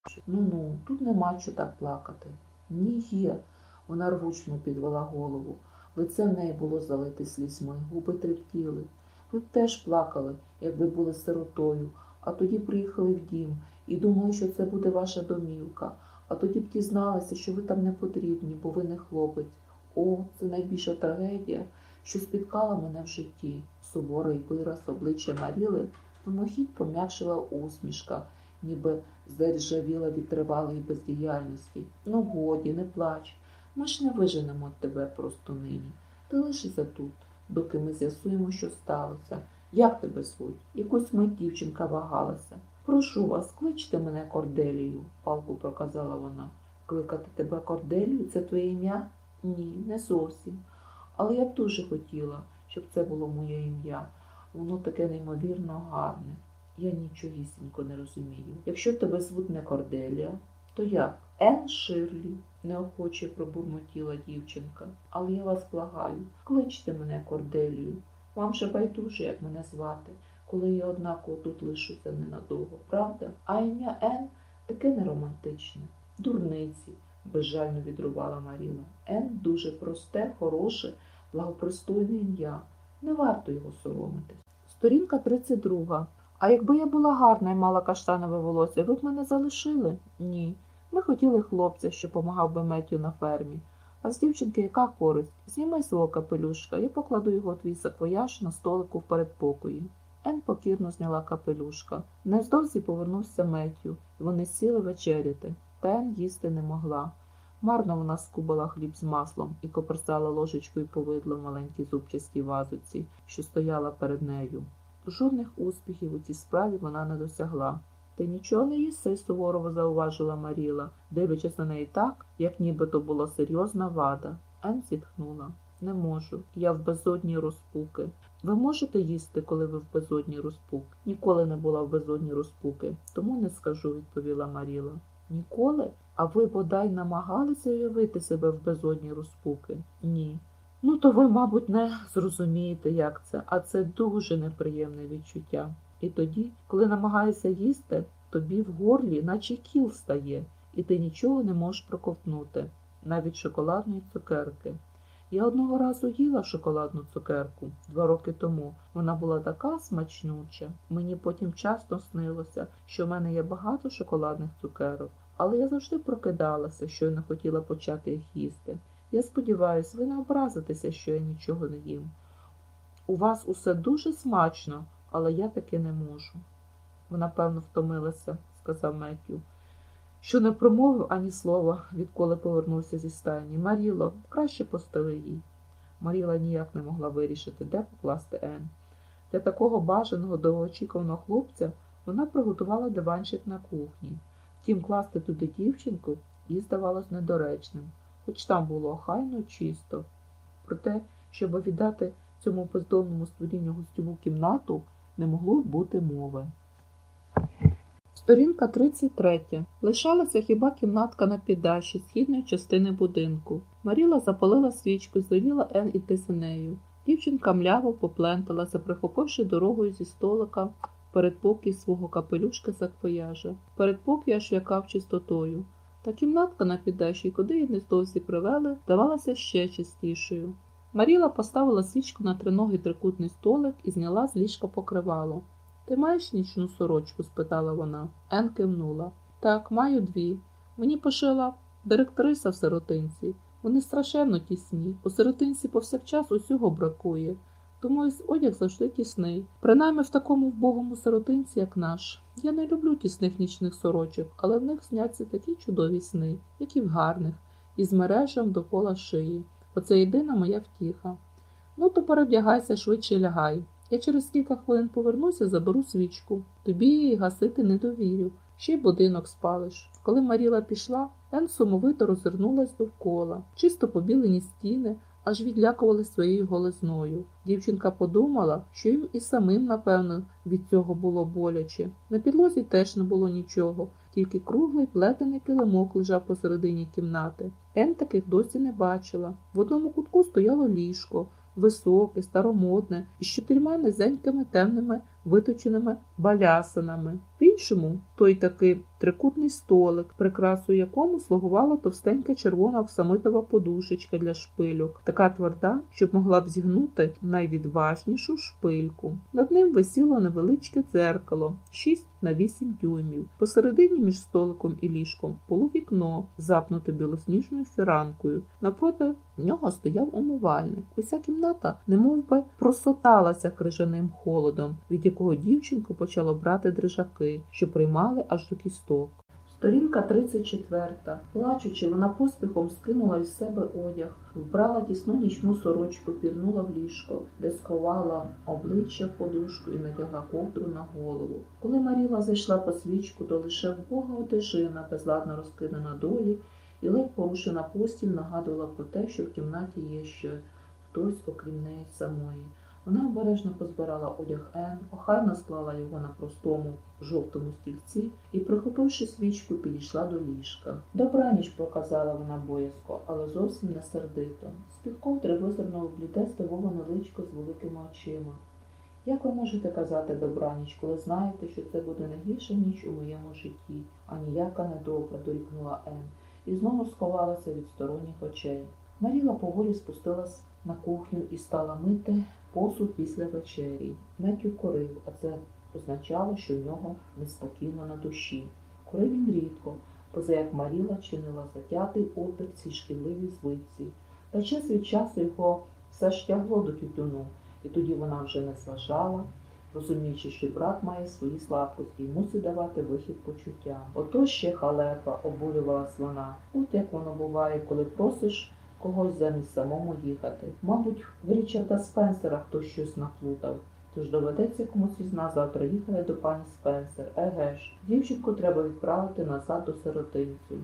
Ну, тут нема що так плакати. Ні, є. Вона рвучно підвела голову. Лице в неї було залите слізьми, губи тремтіли. Ви б теж плакали, якби були сиротою, а тоді приїхали в дім і думали, що це буде ваша домівка. А тоді б дізналися, що ви там не потрібні, бо ви не хлопець. О, це найбільша трагедія, що спіткала мене в житті. Суворий вираз обличчя Маріли мимохідь пом'якшила усмішка, ніби заржавіла від тривалої бездіяльності. Ну, годі, не плач. Ми ж не виженемо тебе просто нині. Ти лишися тут, доки ми з'ясуємо, що сталося. Як тебе звуть? Якусь мить дівчинка вагалася. Прошу вас, кличте мене Корделією, палко проказала вона. Кликати тебе Корделією – це твоє ім'я? Ні, не зовсім. Але я б дуже хотіла, щоб це було моє ім'я. Воно таке неймовірно гарне. Я нічогісінько не розумію. Якщо тебе звуть не Корделія, то як? Ен Ширлі, неохоче пробурмотіла дівчинка. Але я вас благаю, кличте мене Корделію. Вам же байдуже, як мене звати, коли я однаково тут лишуся ненадовго, правда? А ім'я Ен таке неромантичне. Дурниці, безжально відрубала Маріла. Ен дуже просте, хороше, благопристойне ім'я. Не варто його соромитись. Сторінка 32. А якби я була гарна і мала каштанове волосся, ви б мене залишили? Ні. Ми хотіли хлопця, що помагав би Меттю на фермі. А з дівчинки яка користь? Зніми свого капелюшка, я покладу його твій саквояж на столику в передпокої. Ен покірно зняла капелюшка. Невдовзі повернувся Меттю, і вони сіли вечеряти. Та Ен їсти не могла. Марно вона скубала хліб з маслом і коперсала ложечкою повидло в маленькій зубчастій вазоці, що стояла перед нею. Жодних успіхів у цій справі вона не досягла. Ти нічого не їси, суворо зауважила Маріла, дивлячись на неї так, як ніби то була серйозна вада. Ен зітхнула. Не можу, я в безодні розпуки. Ви можете їсти, коли ви в безодні розпуки? Ніколи не була в безодні розпуки, тому не скажу, відповіла Маріла. Ніколи? А ви, бодай, намагалися уявити себе в безодні розпуки? Ні. Ну, то ви, мабуть, не зрозумієте, як це, а це дуже неприємне відчуття. І тоді, коли намагаєшся їсти, тобі в горлі наче кіл стає, і ти нічого не можеш проковтнути, навіть шоколадної цукерки. Я одного разу їла шоколадну цукерку 2 роки тому. Вона була така смачнюча. Мені потім часто снилося, що в мене є багато шоколадних цукерок, але я завжди прокидалася, що я не хотіла почати їх їсти. Я сподіваюся, ви не образитеся, що я нічого не їм. У вас усе дуже смачно, але я таки не можу. Вона, певно, втомилася, сказав Меттю, що не промовив ані слова, відколи повернувся зі стайні. Маріло, краще постели їй. Маріла ніяк не могла вирішити, де покласти Ен. Для такого бажаного довгоочікуваного хлопця вона приготувала диванчик на кухні. Втім, класти туди дівчинку їй здавалось недоречним, хоч там було охайно чисто. Проте, щоб віддати цьому бездомному створінню гостьову кімнату, не могло бути мови. Сторінка 33. Лишалася хіба кімнатка на піддаші східної частини будинку. Маріла запалила свічку і звеліла Ен іти за нею. Дівчинка мляво попленталася, прихопивши дорогою зі столика передпокій свого капелюшка саквояжа. Передпокій аж лякав чистотою. Та кімнатка на піддаші, куди її нездовзі привели, здавалася ще чистішою. Маріла поставила свічку на триногий трикутний столик і зняла з ліжка покривало. «Ти маєш нічну сорочку?» – спитала вона. Ен кивнула. «Так, маю 2. Мені пошила директриса в сиротинці. Вони страшенно тісні. У сиротинці повсякчас усього бракує. Тому ось одяг завжди тісний. Принаймні в такому вбогому сиротинці, як наш. Я не люблю тісних нічних сорочок, але в них сняться такі чудові сни, як і в гарних, із мережем довкола шиї. Оце єдина моя втіха. Ну, то перевдягайся, швидше й лягай. Я через кілька хвилин повернуся, заберу свічку. Тобі її гасити не довірю. Ще й будинок спалиш». Коли Маріла пішла, Ен сумовито розвернулась довкола. Чисто побілені стіни аж відлякували своєю голизною. Дівчинка подумала, що їм і самим, напевно, від цього було боляче. На підлозі теж не було нічого, тільки круглий плетений килимок лежав посередині кімнати. Ен таких досі не бачила. В одному кутку стояло ліжко, високе, старомодне, із 4 низенькими темними виточеними балясинами. В іншому той такий трикутний столик, прикрасою якому слугувала товстенька червона оксамитова подушечка для шпильок, така тверда, щоб могла б зігнути найвідважнішу шпильку. Над ним висіло невеличке дзеркало 6 на 8 дюймів. Посередині між столиком і ліжком було вікно, запнуте білосніжною фіранкою. Напроти нього стояв умивальник. Уся кімната немовби просоталася крижаним холодом, від якого дівчинку почало брати дрижаки, що приймали аж до кісток. Сторінка 34. Плачучи, вона поспіхом скинула із себе одяг, вбрала тісну нічну сорочку, пірнула в ліжко, де сховала обличчя в подушку і надягла ковдру на голову. Коли Маріла зайшла по свічку, то лише вбога одежина, безладно розкидана долі, і ледь порушена постіль нагадувала про те, що в кімнаті є ще хтось, окрім неї самої. Вона обережно позбирала одяг Ен, охайно склала його на простому жовтому стільці і, прихопивши свічку, підійшла до ліжка. «Добраніч», – проказала вона боязко, але зовсім не сердито. З-під ковдри визирнуло бліде, здивоване личко з великими очима. «Як ви можете казати добраніч, коли знаєте, що це буде найгірша ніч у моєму житті, а ніяка недобра», – дорікнула Ен, і знову сховалася від сторонніх очей. Маріла поволі спустилась на кухню і стала мити посуд після вечері. Меттю курив, а це означало, що в нього неспокійно на душі. Курив він рідко, поза як Маріла чинила затятий опір цій шкідливій звичці. Та час від часу його все ж тягло до тютюну, і тоді вона вже не зважала, розуміючи, що брат має свої слабкості і мусить давати вихід почуттям. «Ото ще халепа», – обурювалась вона. «От як воно буває, коли просиш когось замість самому їхати. Мабуть, в Річарда Спенсера хтось щось наплутав. Тож доведеться комусь із нас завтра їхати до пані Спенсер. Еге ж, дівчинку треба відправити назад до сиротинцю».